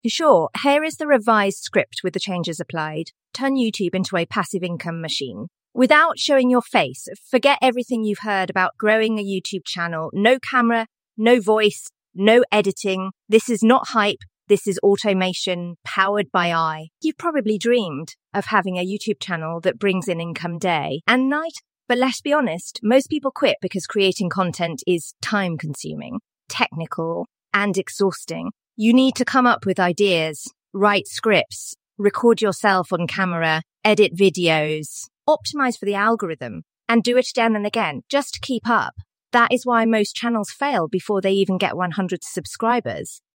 Sure, here is the revised script with the changes applied. Turn YouTube into a passive income machine. Without showing your face, forget everything you've heard about growing a YouTube channel. No camera, no voice, no editing. This is not hype. This is automation powered by AI. You've probably dreamed of having a YouTube channel that brings in income day and night. But let's be honest, most people quit because creating content is time-consuming, technical, and exhausting. You need to come up with ideas, write scripts, record yourself on camera, edit videos, optimize for the algorithm, and do it again and again just to keep up. That is why most channels fail before they even get 100 subscribers.